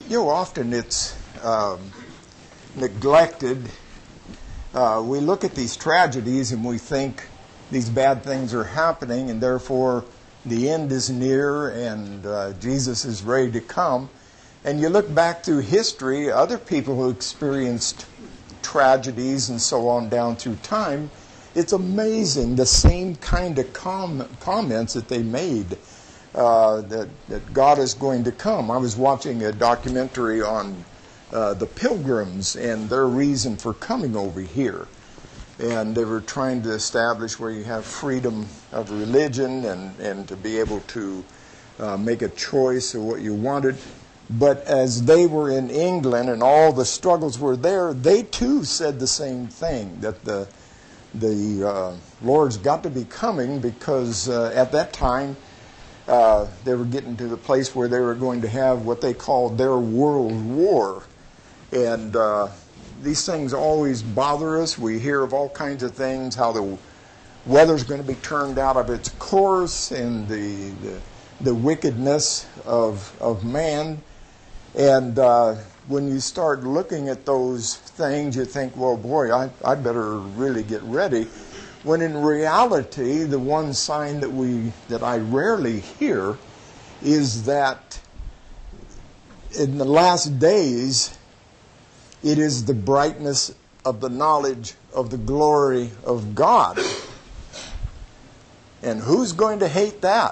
Often it's neglected. We look at these tragedies and we think these bad things are happening and therefore the end is near and Jesus is ready to come. And you look back through history, other people who experienced tragedies and so on down through time, it's amazing the same kind of comments that they made, that God is going to come. I was watching a documentary on the Pilgrims and their reason for coming over here. And they were trying to establish where you have freedom of religion and to be able to make a choice of what you wanted. But as they were in England and all the struggles were there, they too said the same thing, that the Lord's got to be coming because at that time they were getting to the place where they were going to have what they called their world war. And these things always bother us. We hear of all kinds of things, how the weather's going to be turned out of its course and the wickedness of man. And when you start looking at those things, you think, well, boy, I better really get ready. When in reality, the one sign that I rarely hear is that in the last days, it is the brightness of the knowledge of the glory of God. And who's going to hate that?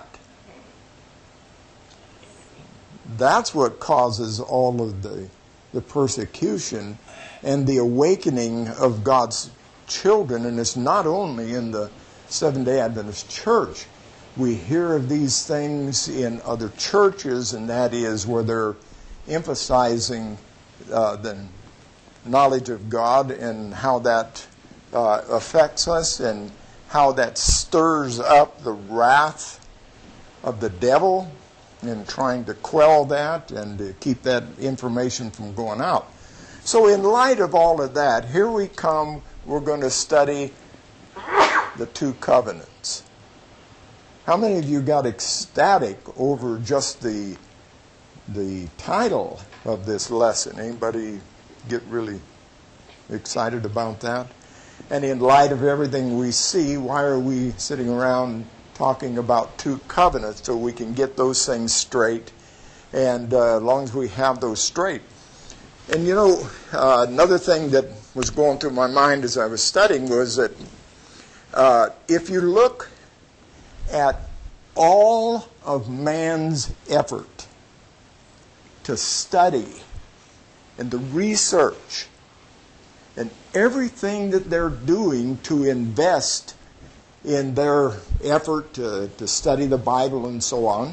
That's what causes all of the persecution and the awakening of God's children. And it's not only in the Seventh-day Adventist Church. We hear of these things in other churches, and that is where they're emphasizing the knowledge of God and how that affects us and how that stirs up the wrath of the devil and trying to quell that and to keep that information from going out. So in light of all of that, here we come, we're going to study the two covenants. How many of you got ecstatic over just the title of this lesson? Anybody get really excited about that? And in light of everything we see, why are we sitting around talking about two covenants? So we can get those things straight, and as long as we have those straight. And another thing that was going through my mind as I was studying was that if you look at all of man's effort to study and the research and everything that they're doing to invest in their effort to study the Bible and so on,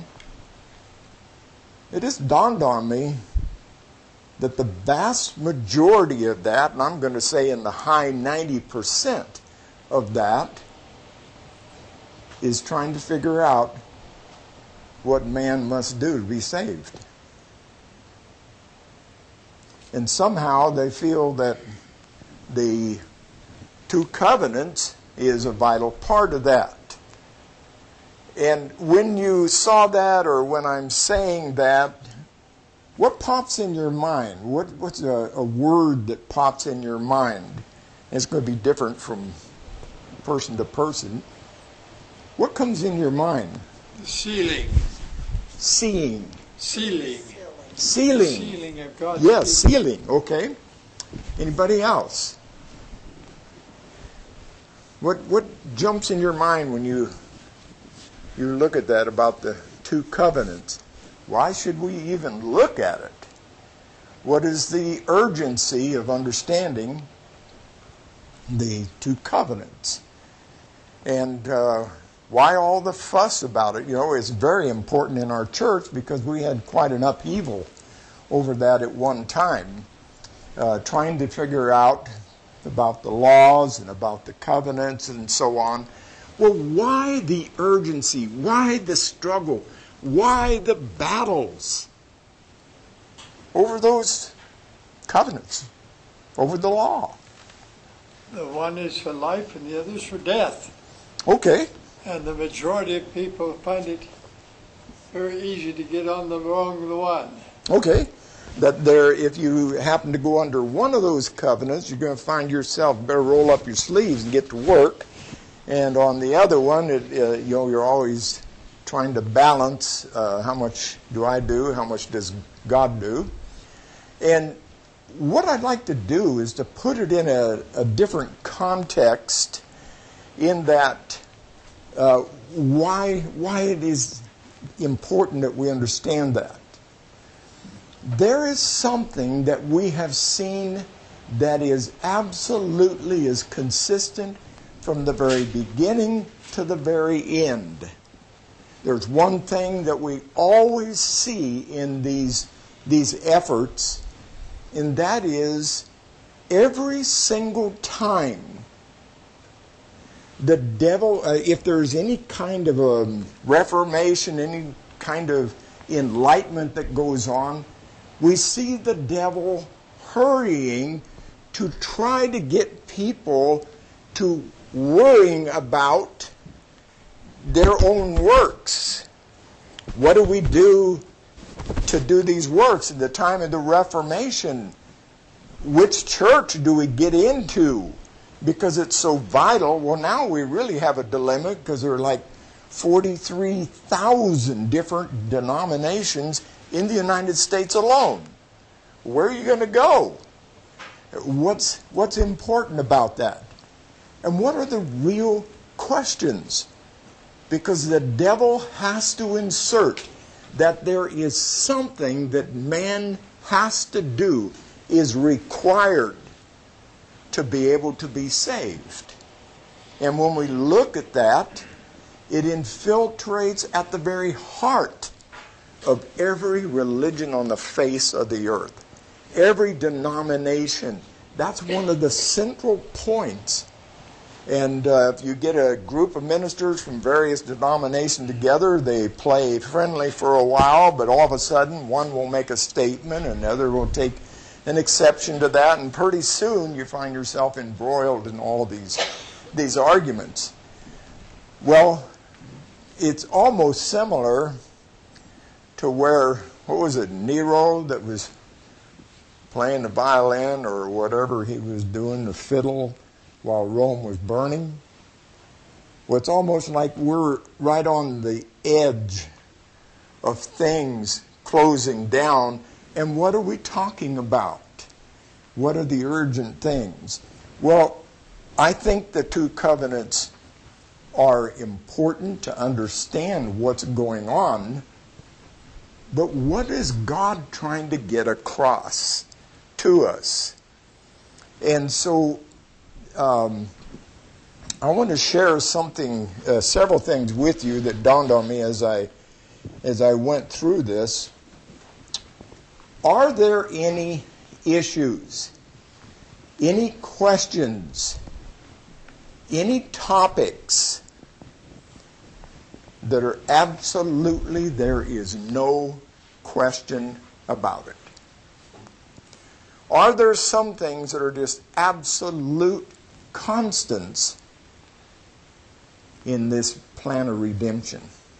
it just dawned on me that the vast majority of that, and I'm going to say in the high 90% of that, is trying to figure out what man must do to be saved. And somehow they feel that the two covenants is a vital part of that. And when you saw that, or when I'm saying that, what pops in your mind? What's a word that pops in your mind? And it's going to be different from person to person. What comes in your mind? Sealing. Seeing. Sealing. Sealing. Sealing of God's Yes, people. sealing. Okay. Anybody else? What jumps in your mind when you look at that about the two covenants? Why should we even look at it? What is the urgency of understanding the two covenants? And why all the fuss about it? It's very important in our church because we had quite an upheaval over that at one time, trying to figure out about the laws and about the covenants and so on. Well, why the urgency? Why the struggle? Why the battles over those covenants, over the law? The one is for life and the other is for death. Okay. And the majority of people find it very easy to get on the wrong one. Okay. that there, if you happen to go under one of those covenants, you're going to find yourself better roll up your sleeves and get to work. And on the other one, you're always trying to balance how much do I do, how much does God do. And what I'd like to do is to put it in a different context, in that why it is important that we understand that. There is something that we have seen that is absolutely is consistent from the very beginning to the very end. There's one thing that we always see in these efforts, and that is every single time the devil, if there's any kind of a reformation, any kind of enlightenment that goes on, we see the devil hurrying to try to get people to worrying about their own works. What do we do to do these works? At the time of the Reformation, which church do we get into? Because it's so vital. Well, now we really have a dilemma, because there are like 43,000 different denominations in the United States alone. Where are you going to go? What's important about that? And what are the real questions? Because the devil has to insert that there is something that man has to do, is required to be able to be saved. And when we look at that, it infiltrates at the very heart of every religion on the face of the earth. Every denomination. That's one of the central points. And if you get a group of ministers from various denominations together, they play friendly for a while, but all of a sudden one will make a statement, and another will take an exception to that, and pretty soon you find yourself embroiled in all these arguments. Well, it's almost similar to where, what was it, Nero that was playing the violin or whatever he was doing, the fiddle, while Rome was burning. Well, it's almost like we're right on the edge of things closing down. And what are we talking about? What are the urgent things? Well, I think the two covenants are important to understand what's going on. But what is God trying to get across to us? And so I want to share something, several things with you that dawned on me as I went through this. Are there any issues, any questions, any topics that are absolutely, there is no question about it? Are there some things that are just absolute constants in this plan of redemption?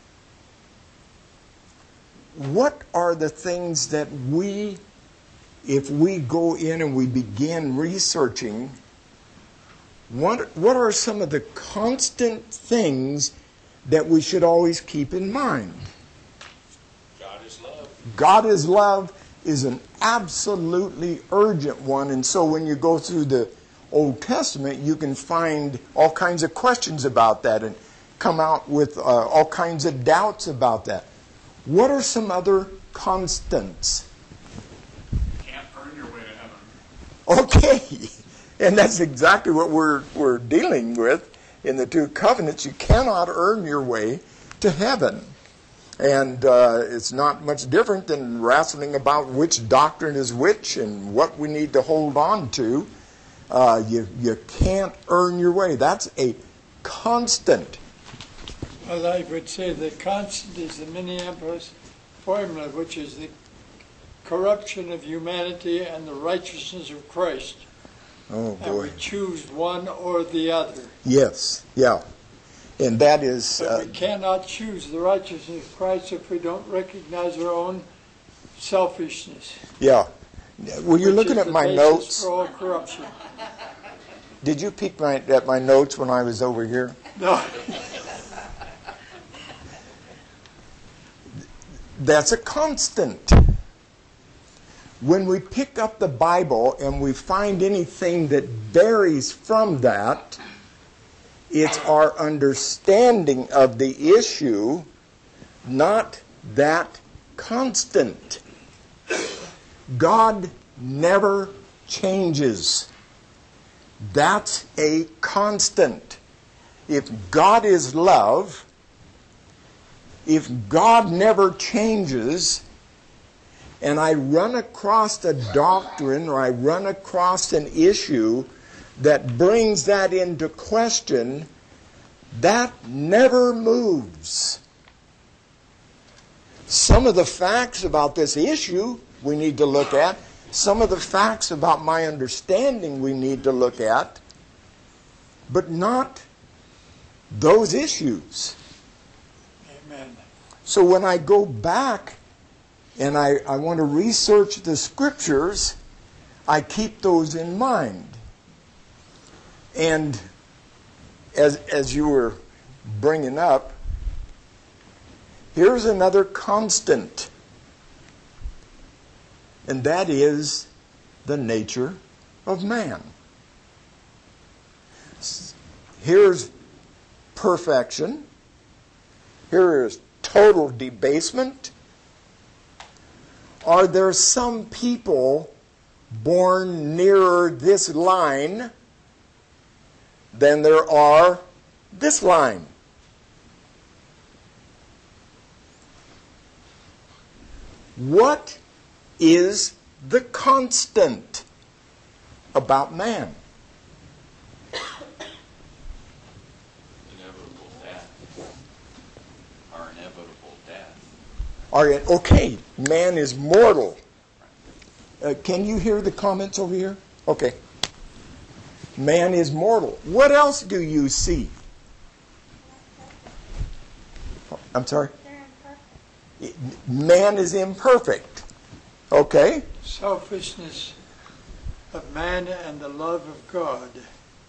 What are the things that we, if we go in and we begin researching, what are some of the constant things that we should always keep in mind? God is love. God is love is an absolutely urgent one. And so when you go through the Old Testament, you can find all kinds of questions about that and come out with all kinds of doubts about that. What are some other constants? You can't earn your way to heaven. Okay. And that's exactly what we're dealing with in the two covenants. You cannot earn your way to heaven. And it's not much different than wrestling about which doctrine is which and what we need to hold on to. You can't earn your way. That's a constant. Well, I would say the constant is the Minneapolis formula, which is the corruption of humanity and the righteousness of Christ. Oh, boy. And we choose one or the other. Yes, yeah. And that is... But we cannot choose the righteousness of Christ if we don't recognize our own selfishness. Yeah. Were you which looking is at the my basis notes? for all corruption. Did you peek at my notes when I was over here? No. That's a constant. When we pick up the Bible and we find anything that varies from that, it's our understanding of the issue, not that constant. God never changes. That's a constant. If God is love, if God never changes, and I run across a doctrine or I run across an issue that brings that into question, that never moves. Some of the facts about this issue we need to look at. Some of the facts about my understanding we need to look at. But not those issues. Amen. So when I go back and I want to research the Scriptures, I keep those in mind. And as you were bringing up, here's another constant, and that is the nature of man. Here's perfection. Here is total debasement. Are there some people born nearer this line than there are this line? What is the constant about man? Inevitable death. Our inevitable death. Okay, man is mortal. Can you hear the comments over here? Okay. Man is mortal. What else do you see? I'm sorry? Man is imperfect. Okay. Selfishness of man and the love of God. And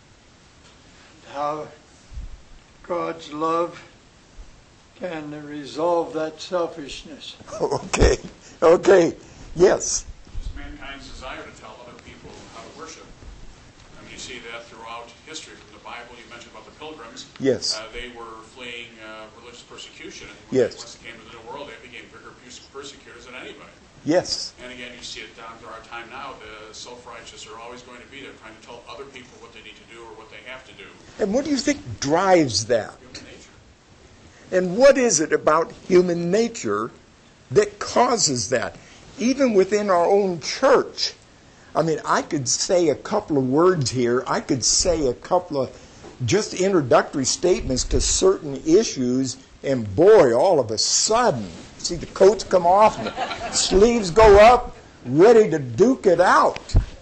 how God's love can resolve that selfishness. Okay. Okay. Yes. It's mankind's desire to tell other people how to worship. And you see that throughout history. From the Bible, you mentioned about the pilgrims. Yes. They were fleeing religious persecution. And Yes. once they came to the New World, they became bigger persecutors than anybody. Yes. And again, you see it down to our time now. The self-righteous are always going to be there trying to tell other people what they need to do or what they have to do. And what do you think drives that? Human nature. And what is it about human nature that causes that? Even within our own church. I mean, I could say a couple of words here. I could say a couple of just introductory statements to certain issues, and boy, all of a sudden, see the coats come off and the sleeves go up, ready to duke it out.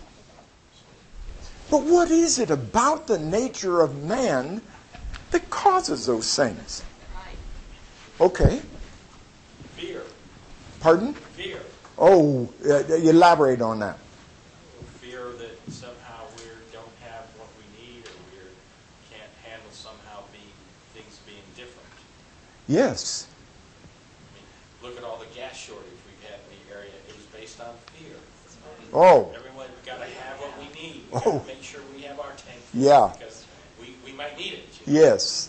But what is it about the nature of man that causes those things? Okay. Fear. Pardon? Fear. Oh, elaborate on that. Fear that somehow we don't have what we need, or we can't handle somehow things being different. Yes. I mean, look at all the gas shortage we've had in the area. It was based on fear. Oh. Everyone, we got to have what we need. We Oh. got to make sure we have our tank. Yeah. Because we might need it. You know? Yes.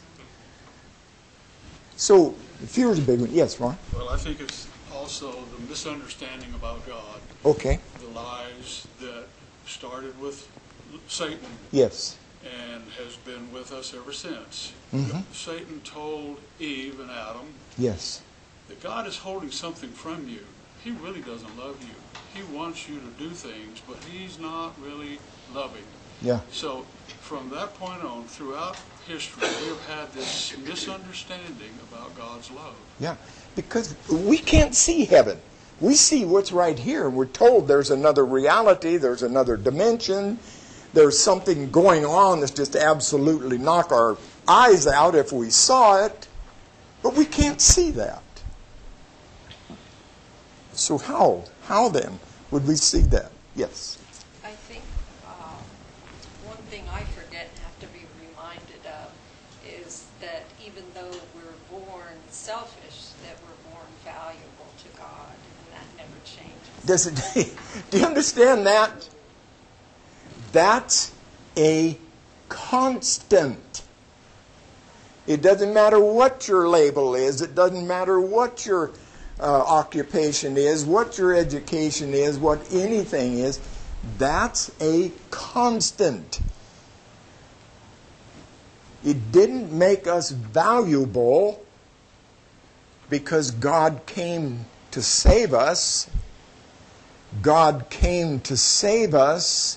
So, fear is a big one. Yes, Ron? Well, I think it's also the misunderstanding about God, Okay. the lies that started with Satan Yes. and has been with us ever since. Mm-hmm. Satan told Eve and Adam Yes. that God is holding something from you. He really doesn't love you. He wants you to do things, but he's not really loving. Yeah. So from that point on, throughout history, we have had this misunderstanding about God's love. Yeah. Because we can't see heaven. We see what's right here, and we're told there's another reality, there's another dimension, there's something going on that's just absolutely knock our eyes out if we saw it, but we can't see that. So how How then would we see that? Yes. I think one thing I forget and have to be reminded of is that even though we're born selfish, that we're born valuable to God, and that never changes. Do you understand that? That's a constant. It doesn't matter what your label is. It doesn't matter what your occupation is, what your education is, what anything is. That's a constant. It didn't make us valuable because God came to save us. God came to save us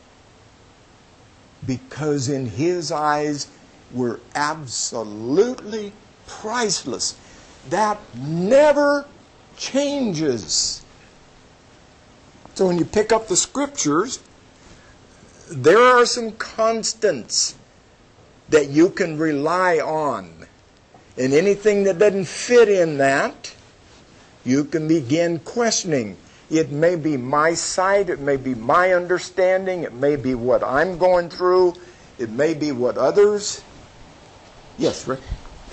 because in His eyes we're absolutely priceless. That never changes. So when you pick up the Scriptures, there are some constants that you can rely on. And anything that doesn't fit in that, you can begin questioning. It may be my sight, it may be my understanding, it may be what I'm going through, it may be what others. Yes, Rick?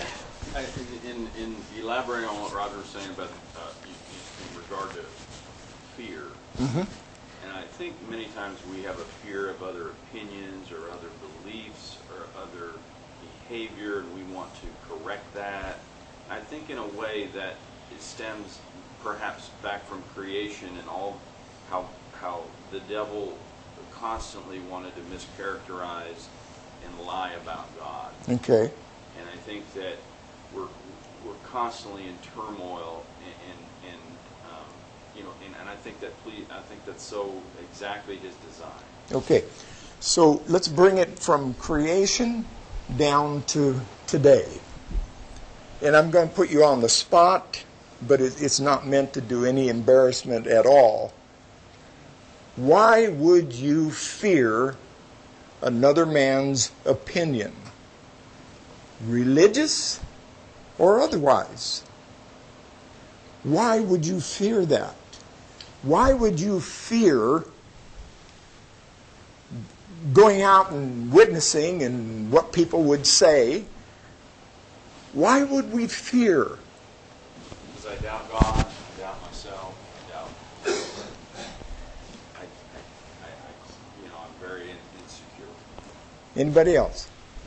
In elaborating on what Roger was saying about in regard to fear, and I think many times we have a fear of other opinions or other beliefs or other behavior, and we want to correct that. I think in a way that it stems perhaps back from creation and all how the devil constantly wanted to mischaracterize and lie about God. Okay. And I think that we're constantly in turmoil, and I think that's so exactly His design. Okay. So let's bring it from creation down to today. And I'm going to put you on the spot, but it's not meant to do any embarrassment at all. Why would you fear another man's opinion? Religious or otherwise? Why would you fear that? Why would you fear going out and witnessing and what people would say? Why would we fear? Because I doubt God, I doubt myself, I doubt. I'm very insecure. Anybody else?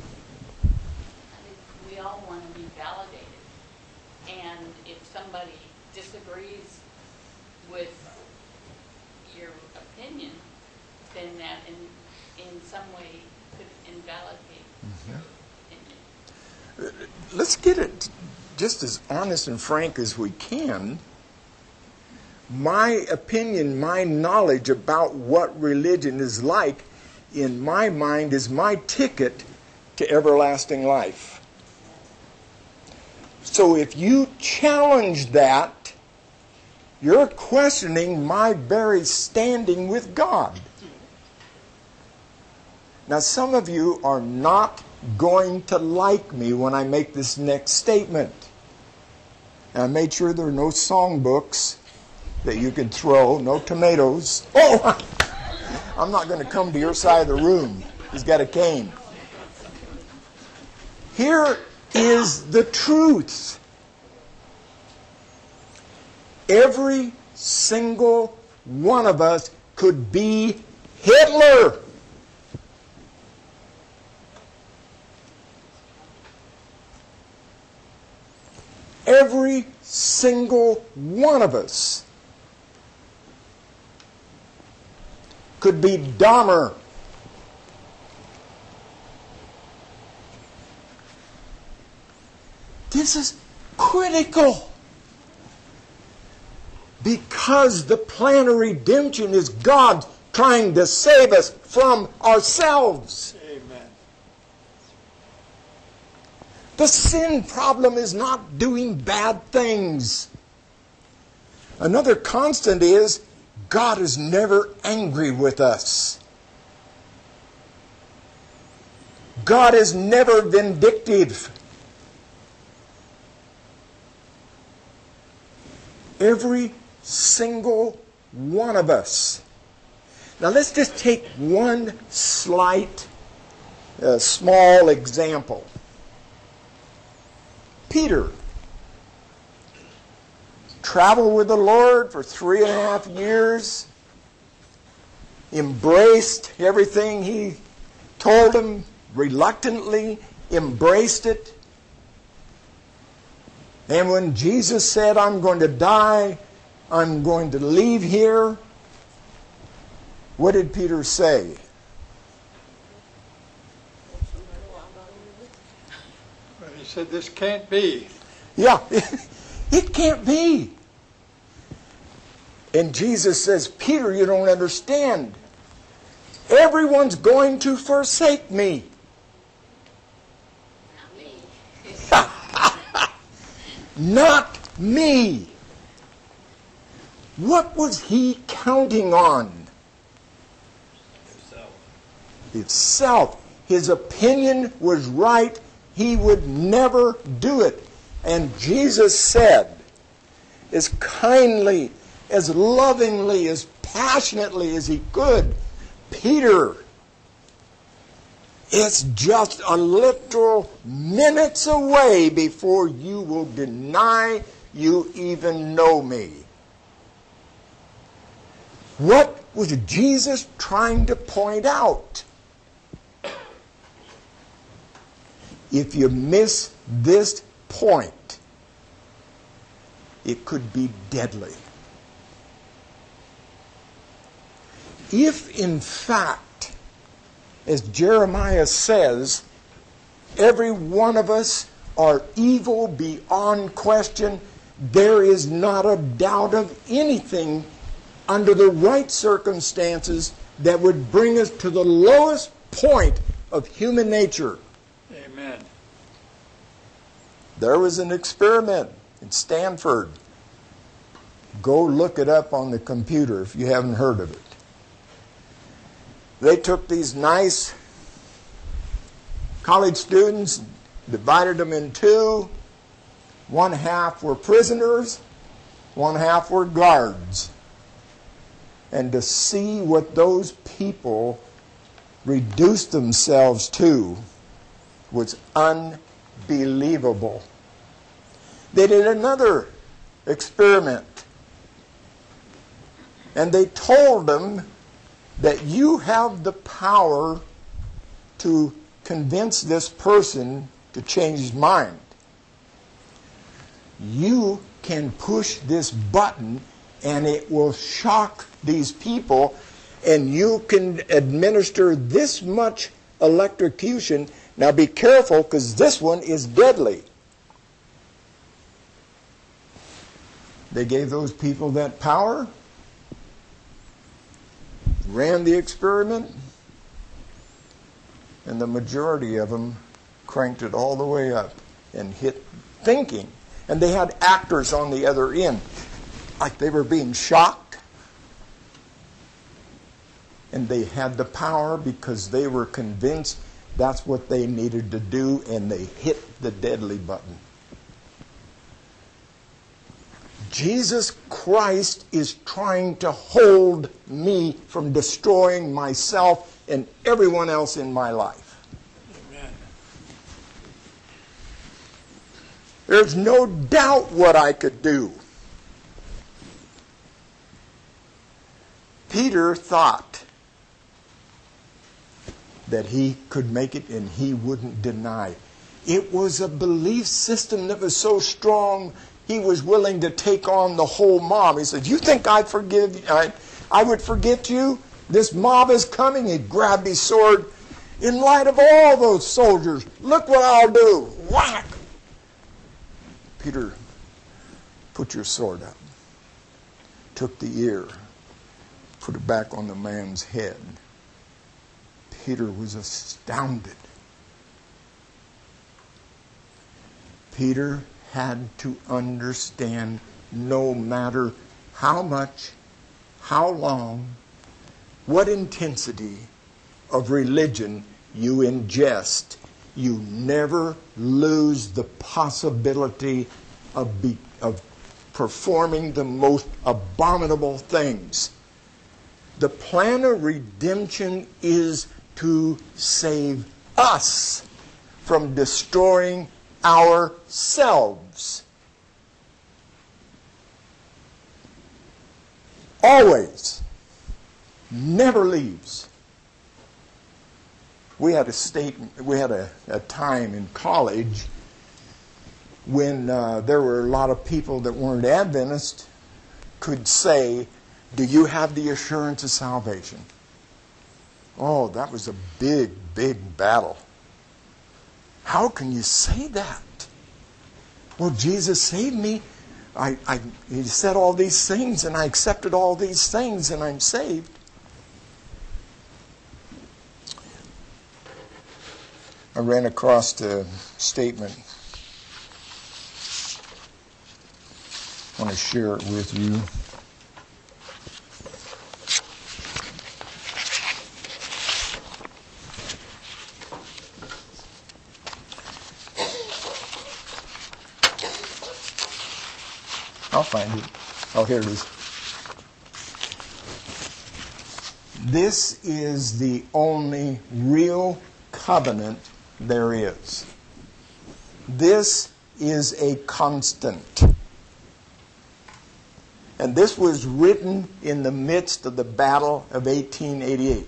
We all want to be validated, and if somebody disagrees with your opinion, then that in some way could invalidate your opinion. Let's get it just as honest and frank as we can. My opinion, my knowledge about what religion is like, in my mind, is my ticket to everlasting life. So if you challenge that, you're questioning my very standing with God. Now, some of you are not going to like me when I make this next statement. And I made sure there are no songbooks that you can throw, no tomatoes. Oh, I'm not going to come to your side of the room. He's got a cane. Here is the truth. Every single one of us could be Hitler. Every single one of us could be Dahmer. This is critical because the plan of redemption is God trying to save us from ourselves. Amen. The sin problem is not doing bad things. Another constant is God is never angry with us. God is never vindictive. Every single one of us. Now let's just take one slight, small example. Peter traveled with the Lord for 3.5 years, embraced everything He told him, reluctantly embraced it. And when Jesus said, I'm going to die, I'm going to leave here, what did Peter say? Well, he said, this can't be. Yeah, it can't be. And Jesus says, Peter, you don't understand. Everyone's going to forsake me. Not me. What was he counting on? Himself. His opinion was right. He would never do it. And Jesus said, as kindly, as lovingly, as passionately as he could, Peter, it's just a literal minutes away before you will deny you even know me. What was Jesus trying to point out? If you miss this point, it could be deadly. If, in fact, as Jeremiah says, every one of us are evil beyond question, there is not a doubt of anything under the right circumstances that would bring us to the lowest point of human nature. Amen. There was an experiment in Stanford. Go look it up on the computer if you haven't heard of it. They took these nice college students, divided them in two. One half were prisoners, one half were guards. And to see what those people reduced themselves to was unbelievable. They did another experiment. And they told them that you have the power to convince this person to change his mind. You can push this button and it will shock these people, and you can administer this much electrocution. Now be careful, because this one is deadly. They gave those people that power, ran the experiment, and the majority of them cranked it all the way up and hit thinking. And they had actors on the other end, like they were being shocked. And they had the power because they were convinced that's what they needed to do, and they hit the deadly button. Jesus Christ is trying to hold me from destroying myself and everyone else in my life. Amen. There's no doubt what I could do. Peter thought that he could make it and he wouldn't deny. It was a belief system that was so strong, he was willing to take on the whole mob. He said, you think I would forget you? This mob is coming. He grabbed his sword. In light of all those soldiers, look what I'll do. Whack! Peter, put your sword up. Took the ear, put it back on the man's head. Peter was astounded. Peter had to understand, no matter how much, how long, what intensity of religion you ingest, you never lose the possibility of performing the most abominable things. The plan of redemption is to save us from destroying ourselves. Always. Never leaves. We had a time in college when there were a lot of people that weren't Adventists could say, "Do you have the assurance of salvation?" Oh, that was a big, big battle. How can you say that? Well, Jesus saved me. He said all these things, and I accepted all these things, and I'm saved. I ran across a statement. I want to share it with you. I'll find it. Oh, here it is. This is the only real covenant there is. This is a constant. And this was written in the midst of the Battle of 1888.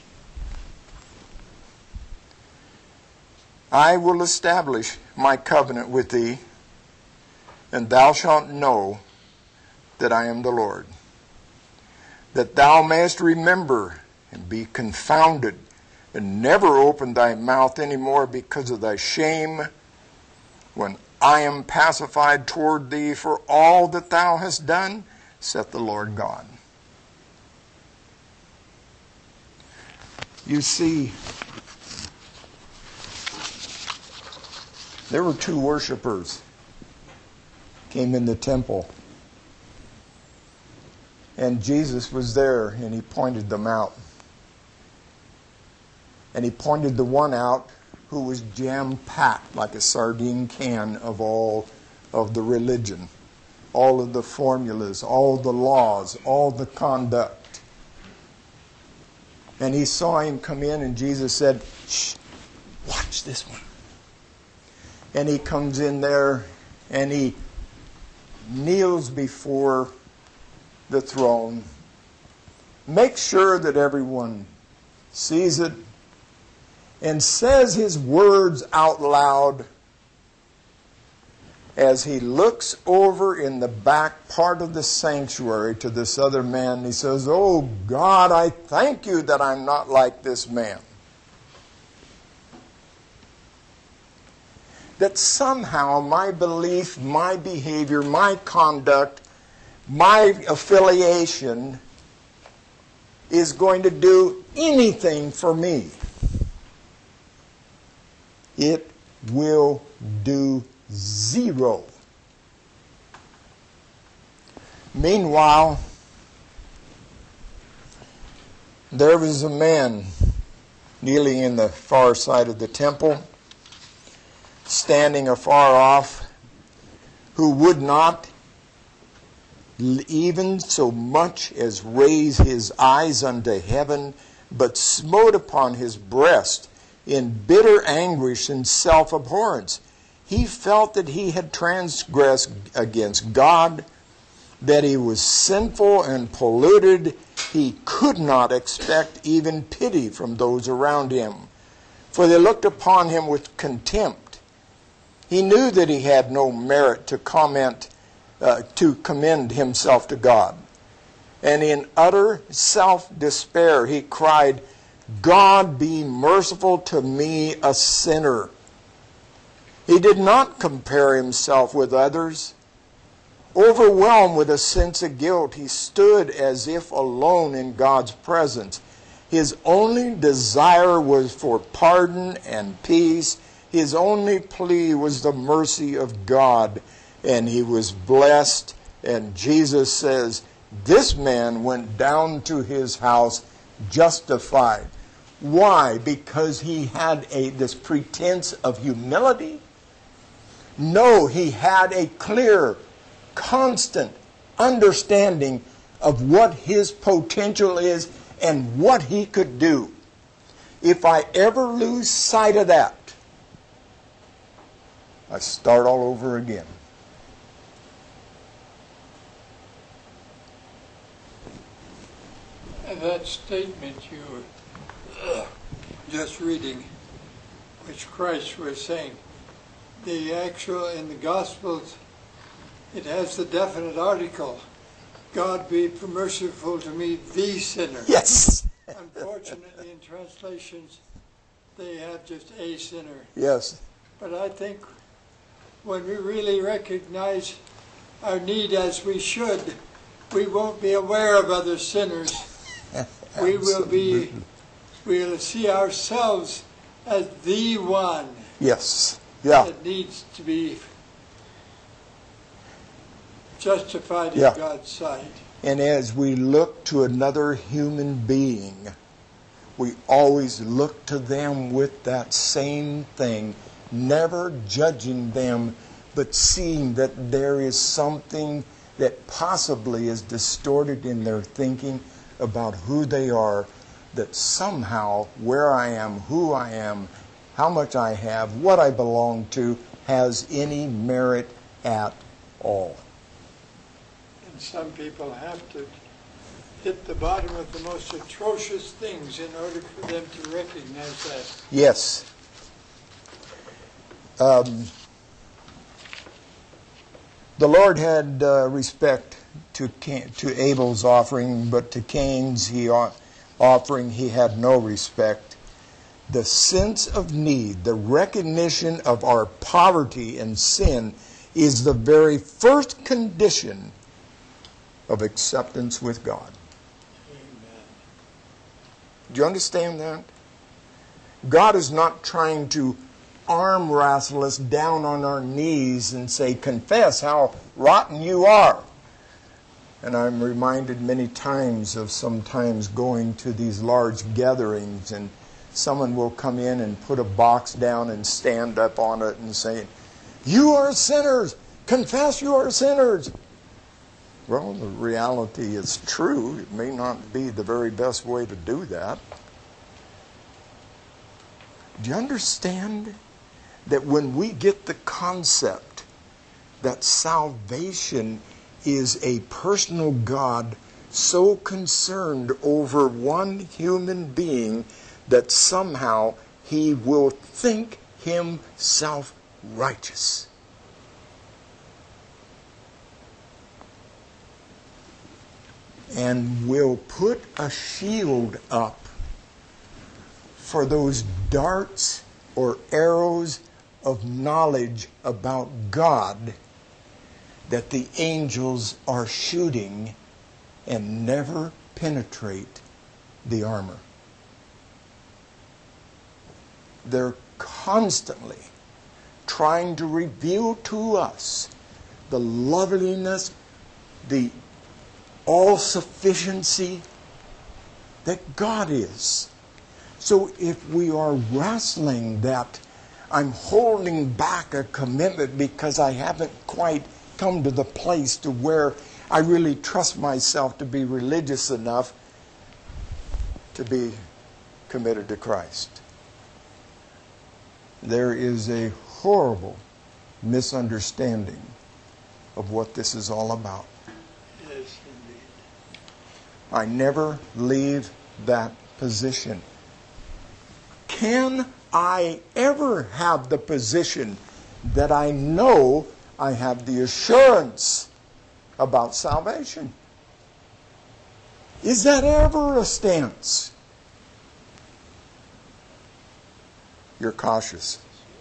I will establish my covenant with thee, and thou shalt know that I am the Lord. That thou mayest remember and be confounded, and never open thy mouth any more because of thy shame, when I am pacified toward thee for all that thou hast done, saith the Lord God. You see, there were two worshipers came in the temple, and Jesus was there, and he pointed them out. And he pointed the one out who was jam-packed like a sardine can of all of the religion, all of the formulas, all the laws, all the conduct. And he saw him come in, and Jesus said, "Shh, watch this one." And he comes in there, and he kneels before the throne, makes sure that everyone sees it, and says his words out loud as he looks over in the back part of the sanctuary to this other man. He says, "Oh God, I thank you that I'm not like this man." That somehow my belief, my behavior, my conduct, my affiliation is going to do anything for me. It will do zero. Meanwhile, there was a man kneeling in the far side of the temple, standing afar off, who would not even so much as raise his eyes unto heaven, but smote upon his breast in bitter anguish and self-abhorrence. He felt that he had transgressed against God, that he was sinful and polluted. He could not expect even pity from those around him, for they looked upon him with contempt. He knew that he had no merit to commend himself to God. And in utter self-despair, he cried, "God, be merciful to me, a sinner." He did not compare himself with others. Overwhelmed with a sense of guilt, he stood as if alone in God's presence. His only desire was for pardon and peace. His only plea was the mercy of God, and he was blessed. And Jesus says, this man went down to his house justified. Why? Because he had this pretense of humility? No, he had a clear constant understanding of what His potential is and what He could do. If I ever lose sight of that, I start all over again. And that statement you were just reading, which Christ was saying, the actual, in the Gospels, it has the definite article, God be merciful to me, the sinner. Yes. Unfortunately, in translations, they have just a sinner. Yes. But I think when we really recognize our need as we should, we won't be aware of other sinners. We'll see ourselves as the one Yes. Yeah. that needs to be justified in Yeah. God's sight. And as we look to another human being, we always look to them with that same thing, never judging them, but seeing that there is something that possibly is distorted in their thinking about who they are, that somehow where I am, who I am, how much I have, what I belong to, has any merit at all. And some people have to hit the bottom of the most atrocious things in order for them to recognize that. Yes. The Lord had respect to Abel's offering, but to Cain's offering he had no respect. The sense of need, the recognition of our poverty and sin, is the very first condition of acceptance with God. Amen. Do you understand that? God is not trying to arm wrestle us down on our knees and say, confess how rotten you are. And I'm reminded many times of sometimes going to these large gatherings and someone will come in and put a box down and stand up on it and say, you are sinners! Confess you are sinners! Well, the reality is true. It may not be the very best way to do that. Do you understand that when we get the concept that salvation is a personal God so concerned over one human being that somehow he will think himself righteous? And will put a shield up for those darts or arrows of knowledge about God that the angels are shooting and never penetrate the armor. They're constantly trying to reveal to us the loveliness, the all-sufficiency that God is. So if we are wrestling that I'm holding back a commitment because I haven't quite come to the place to where I really trust myself to be religious enough to be committed to Christ. There is a horrible misunderstanding of what this is all about. Yes, indeed. I never leave that position. Can I ever have the position that I know I have the assurance about salvation? Is that ever a stance? You're cautious.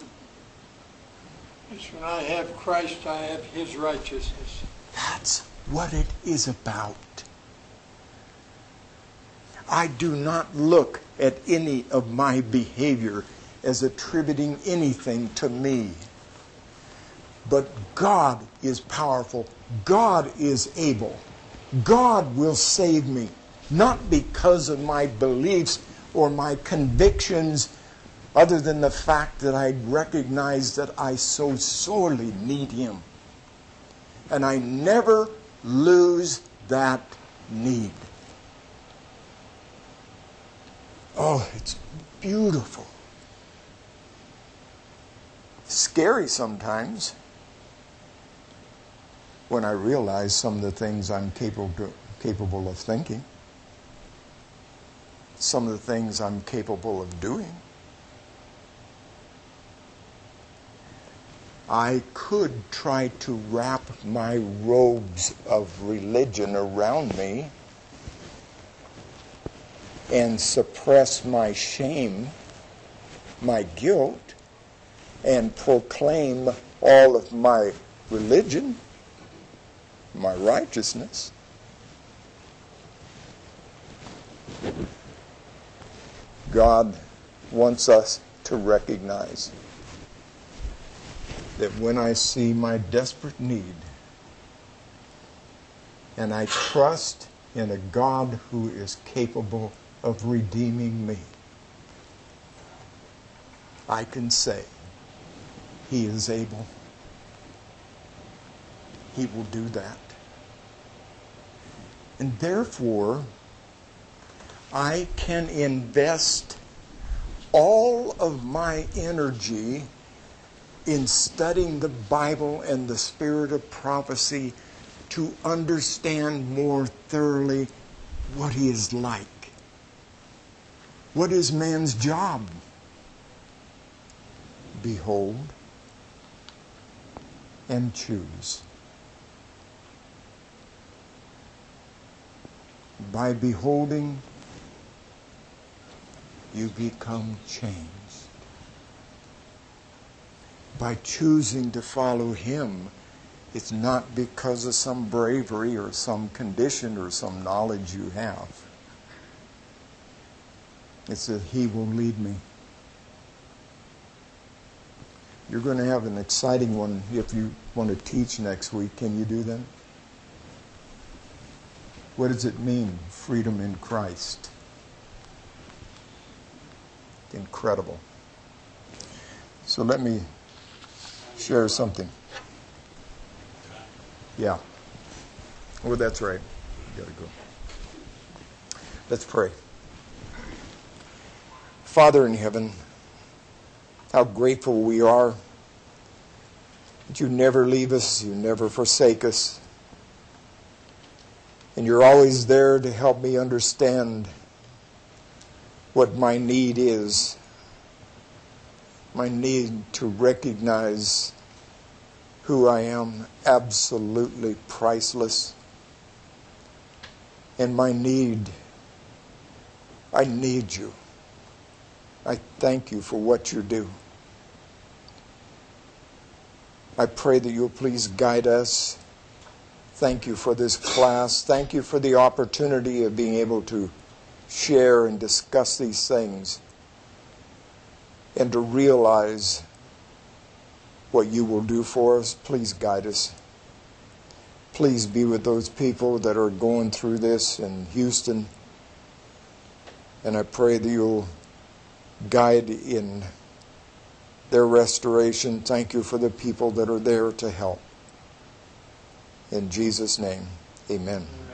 Yes, when I have Christ, I have His righteousness. That's what it is about. I do not look at any of my behavior as attributing anything to me. But God is powerful. God is able. God will save me, not because of my beliefs or my convictions, other than the fact that I recognize that I so sorely need Him. And I never lose that need. Oh, it's beautiful. Scary sometimes when I realize some of the things I'm capable of thinking, some of the things I'm capable of doing. I could try to wrap my robes of religion around me and suppress my shame, my guilt, and proclaim all of my religion, my righteousness. God wants us to recognize that when I see my desperate need and I trust in a God who is capable of redeeming me, I can say, He is able. He will do that. And therefore, I can invest all of my energy in studying the Bible and the spirit of prophecy to understand more thoroughly what He is like. What is man's job? Behold and choose. By beholding, you become changed. By choosing to follow Him, it's not because of some bravery or some condition or some knowledge you have. It's that He will lead me. You're going to have an exciting one if you want to teach next week. Can you do that? What does it mean, freedom in Christ? Incredible. So let me share something. Yeah. Oh, that's right. You got to go. Let's pray. Father in heaven, how grateful we are that you never leave us, you never forsake us, and you're always there to help me understand what my need is. My need to recognize who I am, absolutely priceless. And my need, I need you. I thank you for what you do. I pray that you'll please guide us. Thank you for this class. Thank you for the opportunity of being able to share and discuss these things and to realize what you will do for us. Please guide us. Please be with those people that are going through this in Houston. And I pray that you'll guide in their restoration. Thank you for the people that are there to help. In Jesus' name, amen.